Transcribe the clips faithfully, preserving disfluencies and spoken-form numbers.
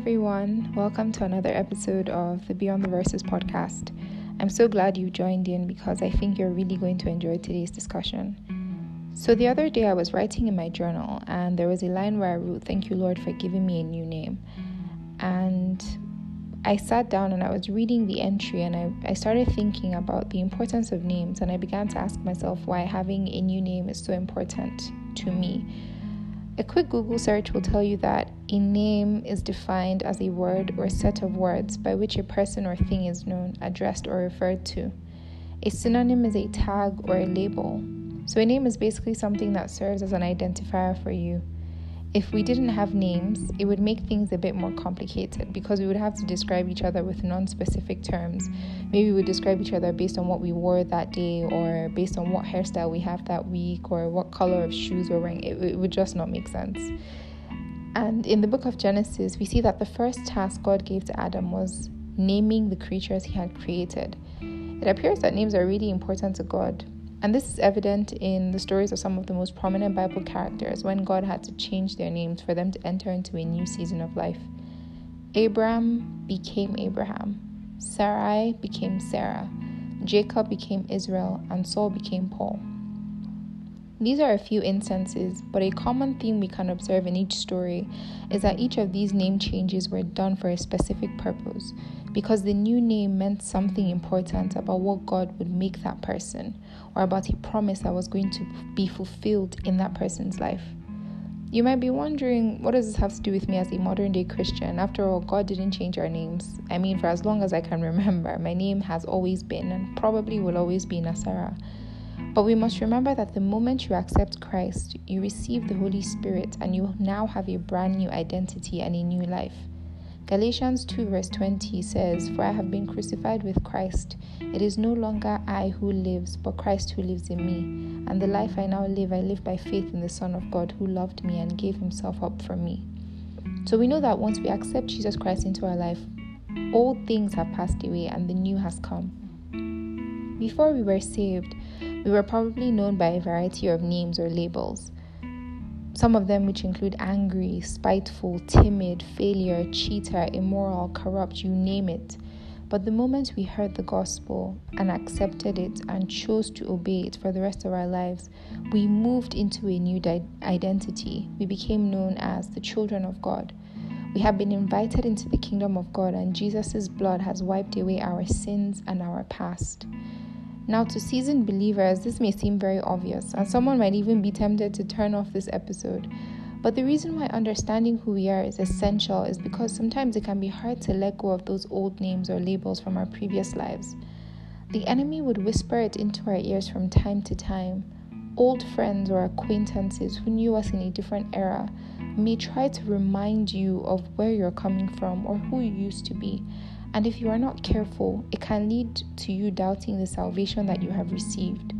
everyone, welcome to another episode of the Beyond the Verses podcast. I'm so glad you joined in because I think you're really going to enjoy today's discussion. So the other day I was writing in my journal and there was a line where I wrote, "Thank you, Lord, for giving me a new name." And I sat down and I was reading the entry and I, I started thinking about the importance of names, and I began to ask myself why having a new name is so important to me. A quick Google search will tell you that a name is defined as a word or set of words by which a person or thing is known, addressed, or referred to. A synonym is a tag or a label. So a name is basically something that serves as an identifier for you. If we didn't have names, it would make things a bit more complicated because we would have to describe each other with non-specific terms. Maybe we would describe each other based on what we wore that day, or based on what hairstyle we have that week, or what color of shoes we're wearing. It, it would just not make sense. And in the book of Genesis, we see that the first task God gave to Adam was naming the creatures he had created. It appears that names are really important to God. And this is evident in the stories of some of the most prominent Bible characters when God had to change their names for them to enter into a new season of life. Abram became Abraham. Sarai became Sarah. Jacob became Israel. And Saul became Paul. These are a few instances, but a common theme we can observe in each story is that each of these name changes were done for a specific purpose, because the new name meant something important about what God would make that person, or about a promise that was going to be fulfilled in that person's life. You might be wondering, what does this have to do with me as a modern day Christian? After all, God didn't change our names. I mean, for as long as I can remember, my name has always been and probably will always be Nasara. But we must remember that the moment you accept Christ, you receive the Holy Spirit and you now have a brand new identity and a new life. Galatians two verse twenty says, "For I have been crucified with Christ. It is no longer I who lives, but Christ who lives in me. And the life I now live, I live by faith in the Son of God who loved me and gave himself up for me." So we know that once we accept Jesus Christ into our life, old things have passed away and the new has come. Before we were saved, we were probably known by a variety of names or labels. Some of them which include angry, spiteful, timid, failure, cheater, immoral, corrupt, you name it. But the moment we heard the gospel and accepted it and chose to obey it for the rest of our lives, we moved into a new di- identity. We became known as the children of God. We have been invited into the kingdom of God, and Jesus' blood has wiped away our sins and our past. Now, to seasoned believers, this may seem very obvious, and someone might even be tempted to turn off this episode. But the reason why understanding who we are is essential is because sometimes it can be hard to let go of those old names or labels from our previous lives. The enemy would whisper it into our ears from time to time. Old friends or acquaintances who knew us in a different era may try to remind you of where you're coming from or who you used to be. And if you are not careful, it can lead to you doubting the salvation that you have received.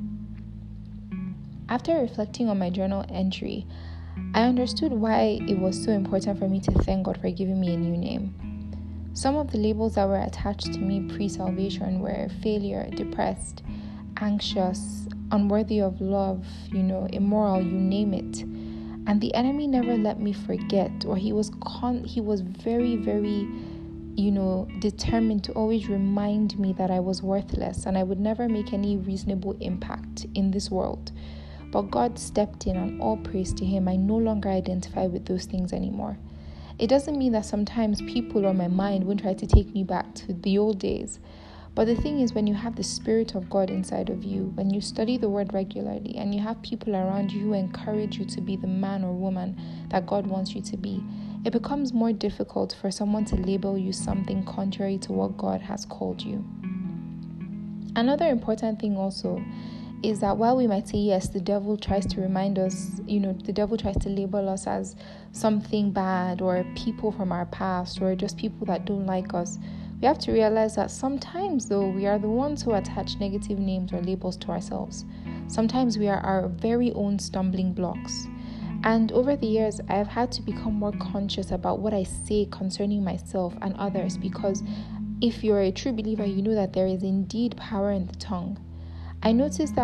After reflecting on my journal entry, I understood why it was so important for me to thank God for giving me a new name. Some of the labels that were attached to me pre-salvation were failure, depressed, anxious, unworthy of love, you know, immoral, you name it. And the enemy never let me forget, or he was con- he was very, very you know, determined to always remind me that I was worthless and I would never make any reasonable impact in this world. But God stepped in, and all praise to him. I no longer identify with those things anymore. It doesn't mean that sometimes people or my mind won't try to take me back to the old days. But the thing is, when you have the Spirit of God inside of you, when you study the word regularly, and you have people around you who encourage you to be the man or woman that God wants you to be, it becomes more difficult for someone to label you something contrary to what God has called you. Another important thing also is that while we might say, yes, the devil tries to remind us, you know, the devil tries to label us as something bad or people from our past or just people that don't like us, we have to realize that sometimes, though, we are the ones who attach negative names or labels to ourselves. Sometimes we are our very own stumbling blocks. And over the years, I've had to become more conscious about what I say concerning myself and others, because if you're a true believer, you know that there is indeed power in the tongue. I noticed that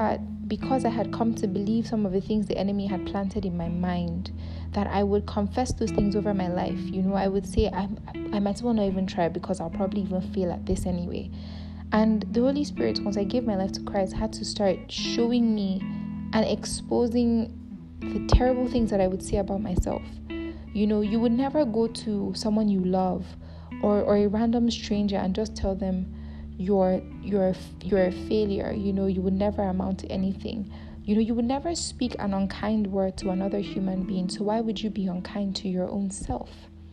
because I had come to believe some of the things the enemy had planted in my mind, that I would confess those things over my life. You know, I would say, I, I might as well not even try because I'll probably even fail at this anyway. And the Holy Spirit, once I gave my life to Christ, had to start showing me and exposing the terrible things that I would say about myself. You know, you would never go to someone you love or, or a random stranger and just tell them you're you're you're a failure. You know, you would never amount to anything. You know, you would never speak an unkind word to another human being. So why would you be unkind to your own self?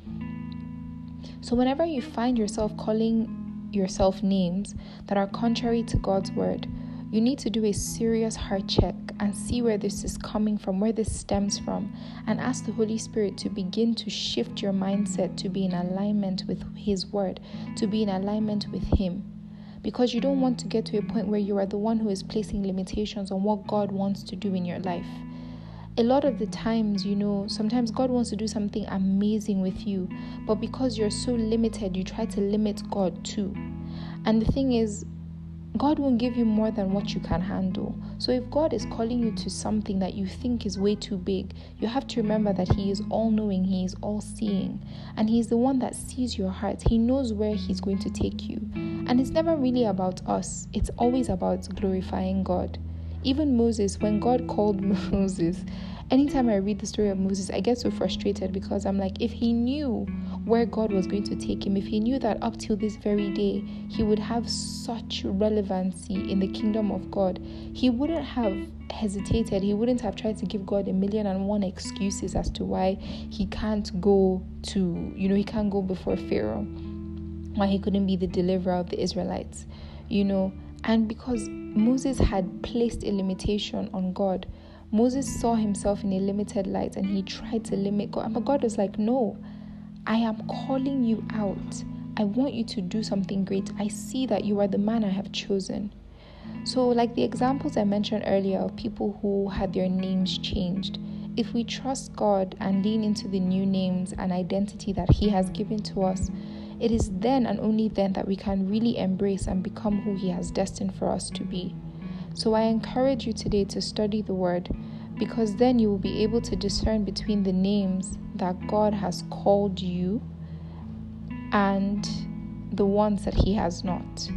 So whenever you find yourself calling yourself names that are contrary to God's word, you need to do a serious heart check and see where this is coming from, where this stems from, and ask the Holy Spirit to begin to shift your mindset to be in alignment with His word, to be in alignment with Him. Because you don't want to get to a point where you are the one who is placing limitations on what God wants to do in your life. A lot of the times, you know, sometimes God wants to do something amazing with you, but because you're so limited, you try to limit God too. And the thing is, God won't give you more than what you can handle. So if God is calling you to something that you think is way too big, you have to remember that He is all-knowing, He is all-seeing, and He's the one that sees your heart. He knows where He's going to take you. And it's never really about us. It's always about glorifying God. Even Moses, when God called Moses, anytime I read the story of Moses, I get so frustrated because I'm like, if he knew where God was going to take him, if he knew that up till this very day, he would have such relevancy in the kingdom of God, he wouldn't have hesitated. He wouldn't have tried to give God a million and one excuses as to why he can't go to, you know, he can't go before Pharaoh, why he couldn't be the deliverer of the Israelites, you know. And because Moses had placed a limitation on God, Moses saw himself in a limited light and he tried to limit God. But God was like, no, I am calling you out. I want you to do something great. I see that you are the man I have chosen. So like the examples I mentioned earlier of people who had their names changed, if we trust God and lean into the new names and identity that He has given to us, it is then and only then that we can really embrace and become who He has destined for us to be. So I encourage you today to study the Word, because then you will be able to discern between the names that God has called you and the ones that He has not.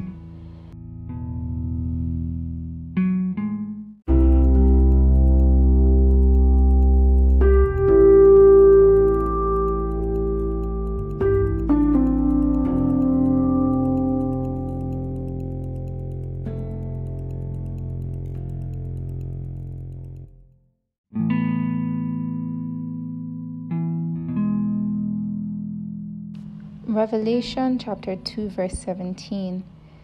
Revelation chapter two verse seventeen,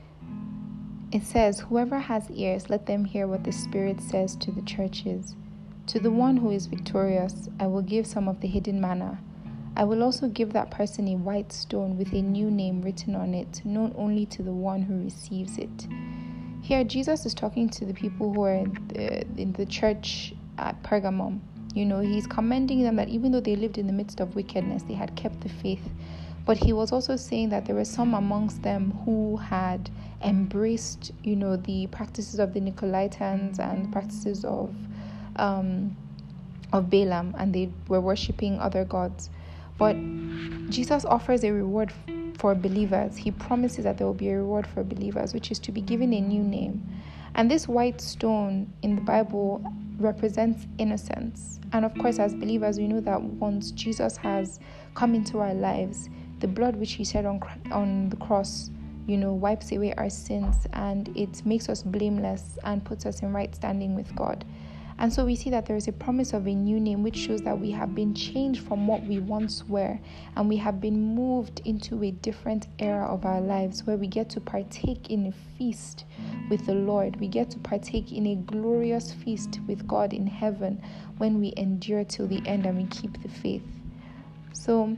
it says, "Whoever has ears, let them hear what the Spirit says to the churches. To the one who is victorious, I will give some of the hidden manna. I will also give that person a white stone with a new name written on it, known only to the one who receives it." Here, Jesus is talking to the people who are in the, in the church at Pergamum. You know, He's commending them that even though they lived in the midst of wickedness, they had kept the faith. But He was also saying that there were some amongst them who had embraced, you know, the practices of the Nicolaitans and practices of um, of Balaam, and they were worshipping other gods. But Jesus offers a reward for believers. He promises that there will be a reward for believers, which is to be given a new name. And this white stone in the Bible represents innocence. And of course, as believers, we know that once Jesus has come into our lives, the blood which He shed on on the cross, you know, wipes away our sins, and it makes us blameless and puts us in right standing with God. And so we see that there is a promise of a new name, which shows that we have been changed from what we once were, and we have been moved into a different era of our lives where we get to partake in a feast with the Lord. We get to partake in a glorious feast with God in heaven when we endure till the end and we keep the faith. So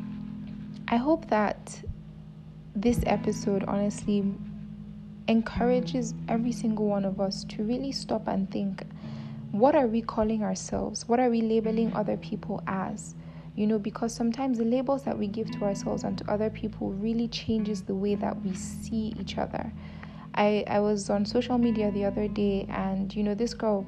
I hope that this episode honestly encourages every single one of us to really stop and think, what are we calling ourselves? What are we labeling other people as? You know, because sometimes the labels that we give to ourselves and to other people really changes the way that we see each other. I, I was on social media the other day, and you know, this girl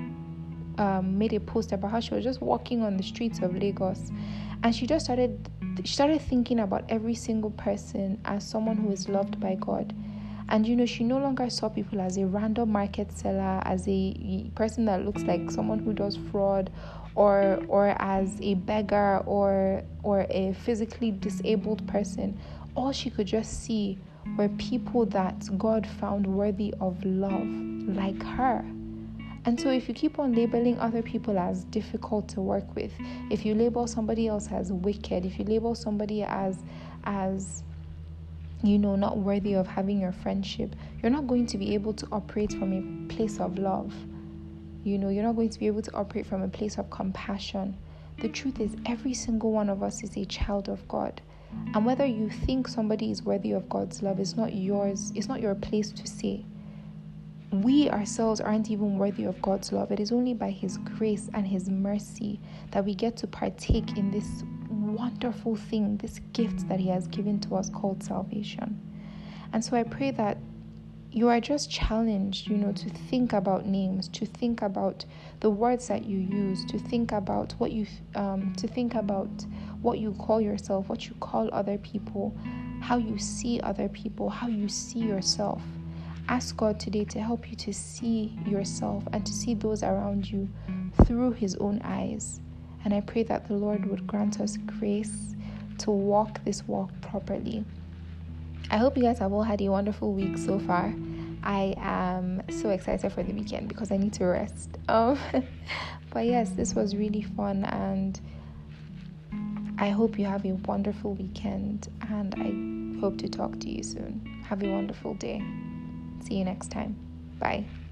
um, made a post about how she was just walking on the streets of Lagos, and she just started she started thinking about every single person as someone who is loved by God. And you know, she no longer saw people as a random market seller, as a person that looks like someone who does fraud, or or as a beggar, or or a physically disabled person. All she could just see were people that God found worthy of love, like her. And so if you keep on labeling other people as difficult to work with, if you label somebody else as wicked, if you label somebody as as you know, not worthy of having your friendship, you're not going to be able to operate from a place of love. You know, you're not going to be able to operate from a place of compassion. The truth is, every single one of us is a child of God. And whether you think somebody is worthy of God's love is not yours, it's not your place to say. We ourselves aren't even worthy of God's love. It is only by His grace and His mercy that we get to partake in this wonderful thing, this gift that He has given to us called salvation. And so I pray that you are just challenged, you know, to think about names, to think about the words that you use, to think about what you, um, to think about what you call yourself, what you call other people, how you see other people, how you see yourself. Ask God today to help you to see yourself and to see those around you through His own eyes. And I pray that the Lord would grant us grace to walk this walk properly. I hope you guys have all had a wonderful week so far. I am so excited for the weekend because I need to rest. Um, but yes, this was really fun, and I hope you have a wonderful weekend, and I hope to talk to you soon. Have a wonderful day. See you next time. Bye.